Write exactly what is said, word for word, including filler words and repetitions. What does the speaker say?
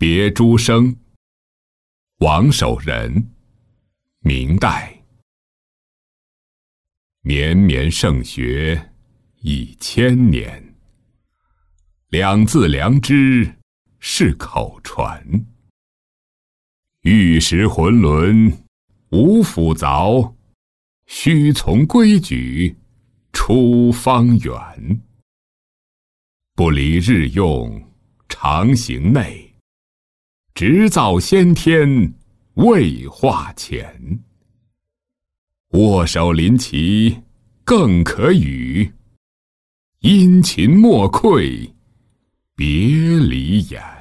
别诸生，王守仁，明代。绵绵圣学一千年，两字良知是口传。玉石浑沦无腐凿，须从规矩出方圆。不离日用常行内，直造先天未化前。握手临旗更可语，殷勤莫愧别离眼。